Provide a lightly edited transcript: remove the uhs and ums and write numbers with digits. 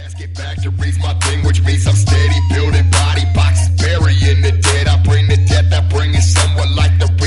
Get back to raise my thing, which means I'm steady building body boxes, burying the dead. I bring the death, I bring it somewhat like the